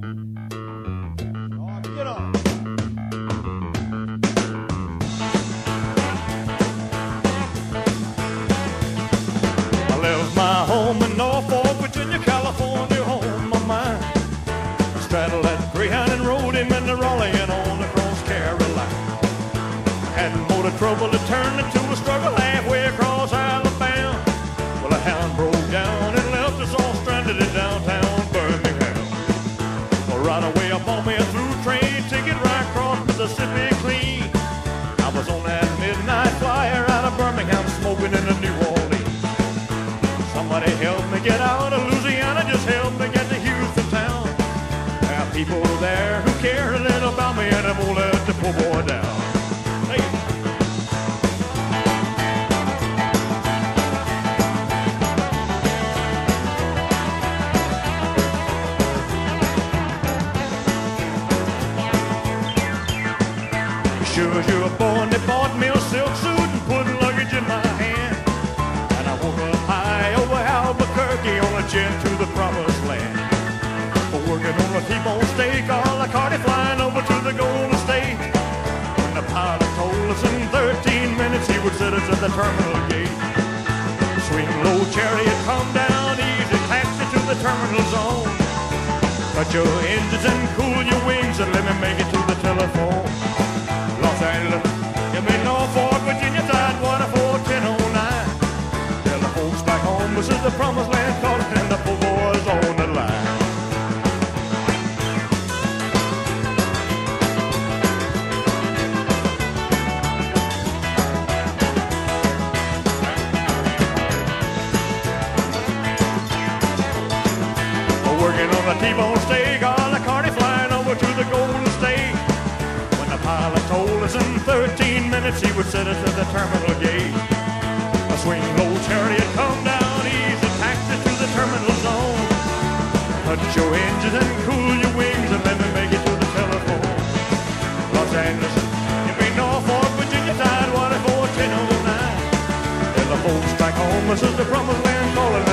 Get on. I left my home in Norfolk, Virginia, California, home of mine. Straddled that Greyhound and rode him into Raleigh and on across Carolina. Had more to trouble to turn into a struggle halfway across Alabama. Well, a hound broke down and left us all stranded in downtown Birmingham. Well, right away I bought me a through train ticket right across Mississippi clean. I was on that midnight flyer out of Birmingham smoking in the New Orleans. Somebody help me get out of Louisiana, just help me get to Houston town. There are people there who care a little about me and they won't let the poor boy down. Hey. Sure as you're born, they bought me a silk suit and put luggage in my hand. And I woke up high over Albuquerque on a jet to the promised land. Working on a T-bone steak, a la carte flying over to the Golden State. When the pilot told us in 13 minutes he would set us at the terminal gate. Swing low chariot, come down easy, taxi to the terminal zone. Cut your engines and cool your wings and let me make it to the telephone. Los Angeles, give me Norfolk, Virginia, Tidewater 41009. Tell the folks back home this is the promised land calling and the poor boys on the line. Working on a T-bone steak, a la carte flying over to the Golden State. When the pilot told us in 13 minutes he would set us at the terminal gate. A swing low chariot, come down easy, taxi to the terminal zone. Cut your engines and cool your wings and let me make it to the telephone. Los Angeles, give me Norfolk, Virginia, Tidewater 41009. Tell the folks back home this is the promised land calling